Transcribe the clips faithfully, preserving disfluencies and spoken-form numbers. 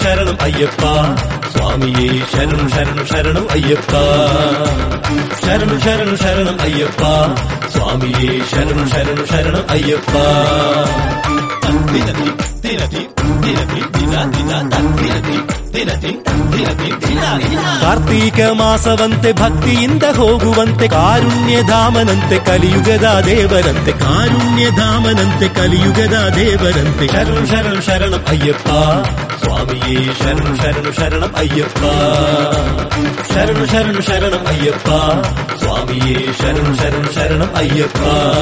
ಶರಣಂ ಅಯ್ಯಪ್ಪ ಸ್ವಾಮಿಯೇ ಶರಣು ಶರಣು ಶರಣಂ ಅಯ್ಯಪ್ಪ ಶರಣು ಶರಣು ಶರಣಂ ಅಯ್ಯಪ್ಪ ಸ್ವಾಮಿಯೇ ಶರಣು ಶರಣು ಶರಣಂ ಅಯ್ಯಪ್ಪ ದಿನದಿ ದಿನದಿ ದಿನದಿ ದಿನ ದಿನ ದಿನದಿ ದಿನದಿ ದಿನದಿ ದಿನ ದಿನ ಕಾರ್ತೀಕ ಮಾಸವಂತೆ ಭಕ್ತಿಯಿಂದ ಹೋಗುವಂತೆ ಕಾರುಣ್ಯಧಾಮನಂತೆ ಕಲಿಯುಗದ ದೇವರಂತೆ ಕಾರುಣ್ಯಧಾಮನಂತೆ ಕಲಿಯುಗದ ದೇವರಂತೆ ಶರಣು ಶರಣು ಶರಣಂ ಅಯ್ಯಪ್ಪ ಸ್ವಾಮಿಯೇ ಶರಣು ಶರಣು ಶರಣಂ ಅಯ್ಯಪ್ಪ ಶರಣು ಶರಣು ಶರಣಂ ಅಯ್ಯಪ್ಪ ಸ್ವಾಮಿಯೇ ಶರಣು ಶರಣು ಶರಣಂ ಅಯ್ಯಪ್ಪ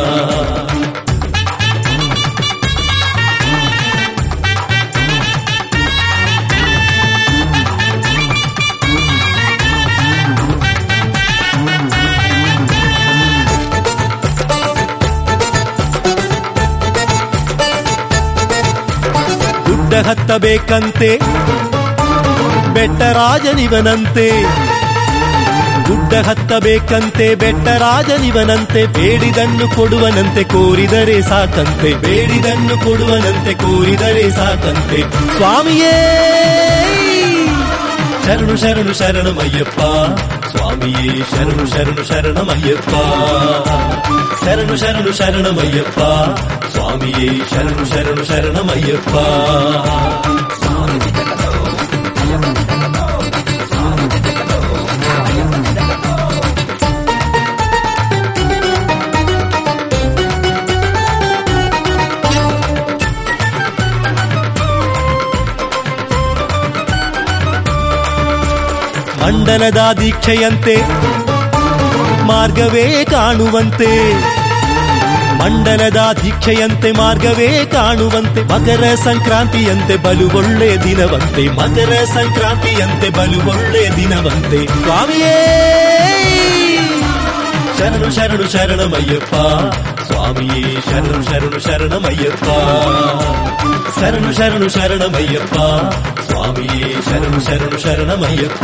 ಗುಡ್ಡ ಹತ್ತಬೇಕಂತೆ ಬೆಟ್ಟರಾಜನಿವನಂತೆ ಗುಡ್ಡ ಹತ್ತಬೇಕಂತೆ ಬೆಟ್ಟರಾಜನಿವನಂತೆ ಬೇಡಿದನ್ನು ಕೊಡುವನಂತೆ ಕೋರಿದರೆ ಸಾಕಂತೆ ಬೇಡಿದನ್ನು ಕೊಡುವನಂತೆ ಕೋರಿದರೆ ಸಾಕಂತೆ ಸ್ವಾಮಿಯೇ ಶರಣು ಶರಣು ಶರಣಮಯ್ಯಪ್ಪ ಸ್ವಾಮಿಯೇ ಶರಣು ಶರಣು ಶರಣಮಯ್ಯಪ್ಪ ಶರಣು ಶರಣು ಶರಣಮಯ್ಯಪ್ಪ ಸ್ವಾಮಿಯೇ ಶರಣು ಶರಣು ಶರಣಮಯ್ಯಪ್ಪ ಮಂಡಲದ ದೀಕ್ಷೆಯಂತೆ ಮಾರ್ಗವೇ ಕಾಣುವಂತೆ ಮಂಡಲದ ದೀಕ್ಷೆಯಂತೆ ಮಾರ್ಗವೇ ಕಾಣುವಂತೆ ಮಕರ ಸಂಕ್ರಾಂತಿಯಂತೆ ಬಲು ಒಳ್ಳೆ ದಿನವಂತೆ ಮಕರ ಸಂಕ್ರಾಂತಿಯಂತೆ ಬಲು ಒಳ್ಳೆ ದಿನವಂತೆ ಸ್ವಾಮಿಯೇ ಶರಣು ಶರಣು ಶರಣಮಯ್ಯಪ್ಪ ಸ್ವಾಮಿಯೇ ಶರಣು ಶರಣು ಶರಣಮಯ್ಯಪ್ಪ ಶರಣು ಶರಣು ಶರಣಮಯ್ಯಪ್ಪ ಸ್ವಾಮಿಯೇ ಶರಣು ಶರಣು ಶರಣಮಯ್ಯಪ್ಪ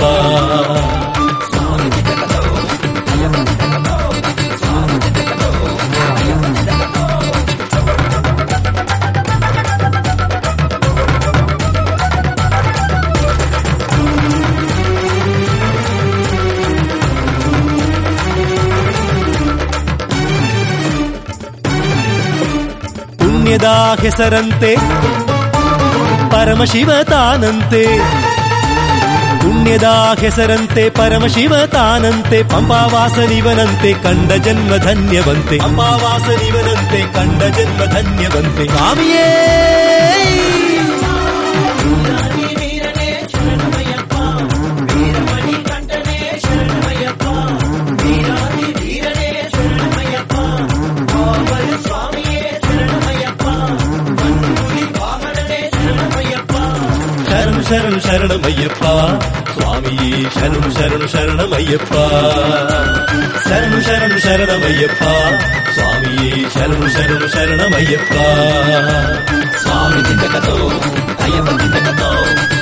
ಪುಣ್ಯದ ಹೆಸರಂತೆ ಪರಮಶಿವ ತಾನಂತೆ ಪುಣ್ಯದ ಹೆಸರಂತೆ ಪರಮಶಿವ ತಾನಂತೆ ಪಂಪಾವಾಸನಿವನಂತೆ ಕಂಡ ಜನ್ಮ ಧನ್ಯವಂತೆ ಪಂಪಾವಾಸನಿವನಂತೆ ಕಂಡ ಜನ್ಮ ಧನ್ಯವಂತೆ ಸ್ವಾಮಿಯೇ ಶರಣು ಶರಣು ಶರಣಮಯ್ಯಪ್ಪ ಸ್ವಾಮಿಯೇ ಶರಣು ಶರಣು ಶರಣಮಯ್ಯಪ್ಪ ಶರಣು ಶರಣು ಶರಣಮಯ್ಯಪ್ಪ ಸ್ವಾಮಿಯೇ ಶರಣು ಶರಣು ಶರಣಮಯ್ಯಪ್ಪ ಸ್ವಾಮಿ ಜಿಂದಕತೋ ಅಯ್ಯಪ್ಪ ಜಿಂದಕತೋ